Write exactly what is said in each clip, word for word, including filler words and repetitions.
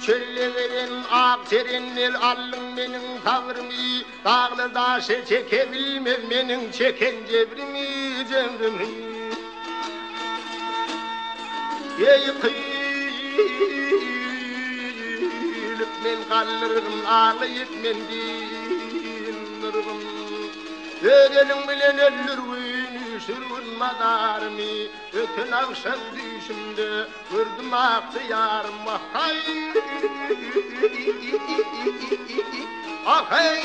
çölle veren ak terenler allın menin tavrımı, dağlı daşı çekebilmem menin çeken cebrimi, cebrimi. Ey kıyılıp men kallırgın, ağlayıp men dinlırgın. Ödelim bilen öllür güynü sürgün madarımı, ötün akşam düşümde gördüm aktiyarım. Hay hay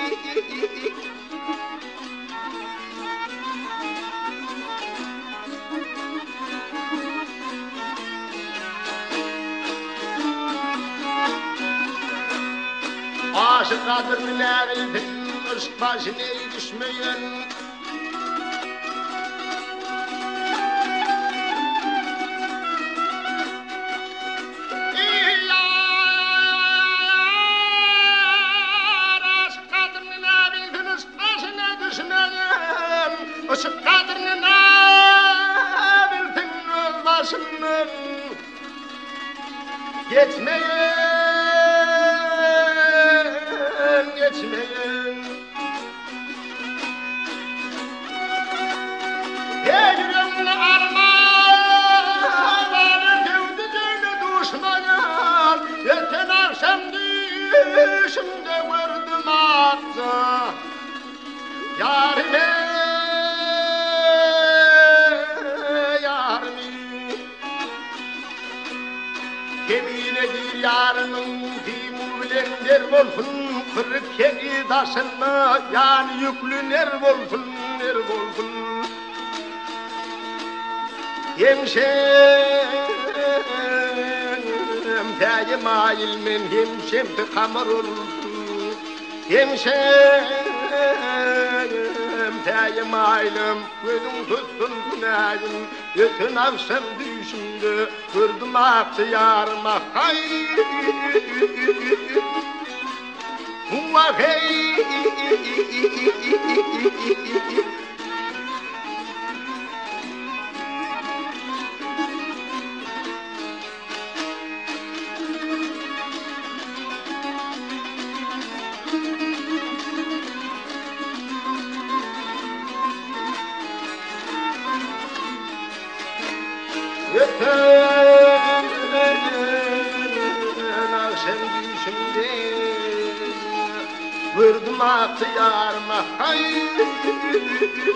aşık kadın nerildin, ışık başına düşmeyen. Işık kadrına bildin öz başından geçmeyen, geçmeyen. Hey yüreğimle armağanı devdi göğde düşmayan, yeten akşam düşümde gördüm aksa yarime. Keminedir yarının dimu bilen der bolsun, kırık kegi taşınma yani yüklü ner bolsun, ner bolsun. Hemşem tayim ayilmen hemşem te kamar olsun, hemşem tayim ayilem gözüm tutsun günahım, ötün akşam düşümde gördüm aktiyarıma. Hay huva hey öten akşam düşümde gördüm aktiyarıma. Hay